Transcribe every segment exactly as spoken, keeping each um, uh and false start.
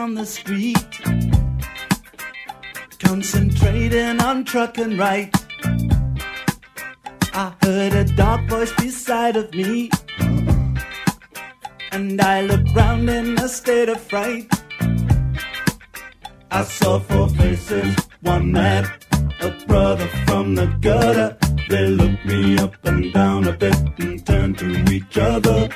down the street, concentrating on trucking right. I heard a dark voice beside of me, and I looked round in a state of fright. I saw four faces, one man, a brother from the gutter. They looked me up and down a bit and turned to each other.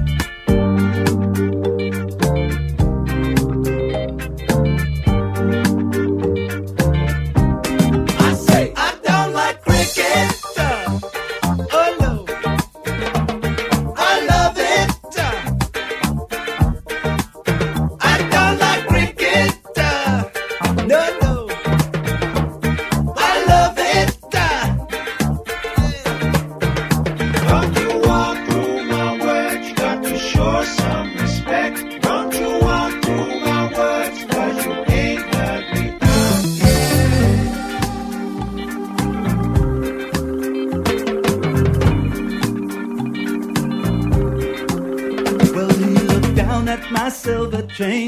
Chain.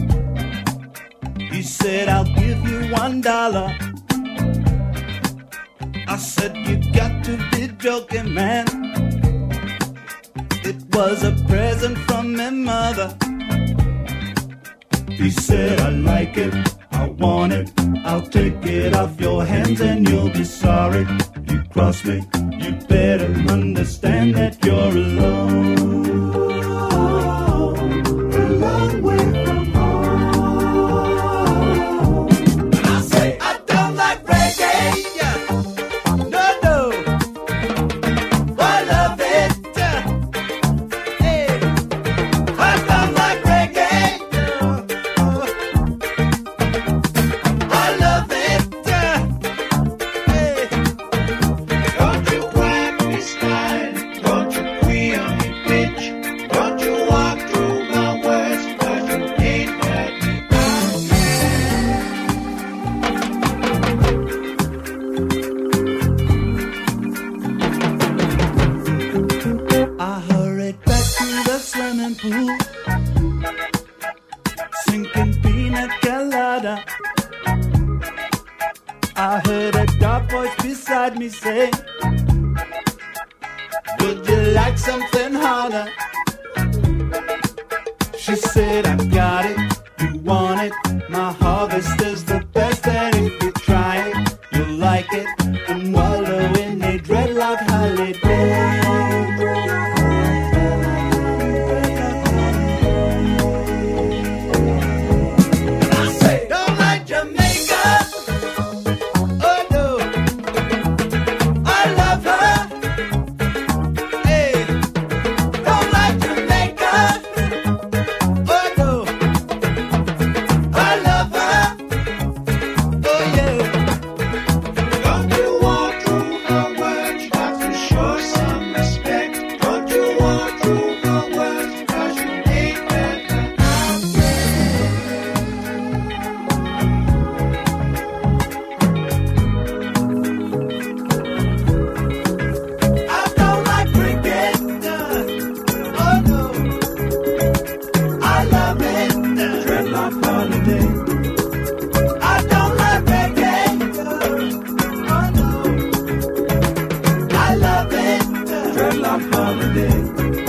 He said, I'll give you one dollar. I said, you got to be joking, man. It was a present from my mother. He said, I like it, I want it, I'll take it off your hands and you'll be sorry. You cross me, you better understand that you're alone. Long way from home. And I say I don't like reggae. No, no, I love it. Hey, I don't like reggae. I love it. Hey, don't you grab me style, don't you queer me bitch, don't you walk through my words. Pool, sinking pina colada. I heard a dark voice beside me say, would you like something harder? She said, I got it, you want it, my harvest is the best, and if you try it, you'll like it, and wallow in a dreadlock holiday. Holiday.